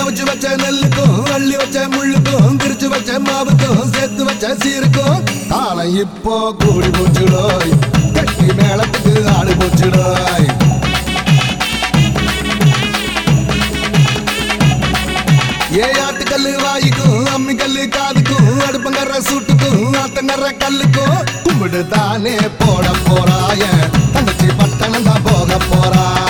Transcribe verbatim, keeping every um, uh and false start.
அவிச்சு வச்ச நெல்லுக்கும் அள்ளி வச்ச முள்ளுக்கும் திரிச்சு வச்ச மாவுக்கும் சேர்த்து வச்ச சீருக்கும் காலம் இப்போ கூடி போச்சுடோய் கட்டி மேளத்துக்கு ஆடு போச்சுடோய் ஏ ஆட்டுக்கல்லு வாய்க்கும் அம்மி கல்லு காதுக்கும் அடுப்பங்கற சூட்டுக்கும் ஆத்தங்கற கல்லுக்கும் கும்பிடு தானே போட போறாய தங்கச்சி பட்டணம் தான் போக போறா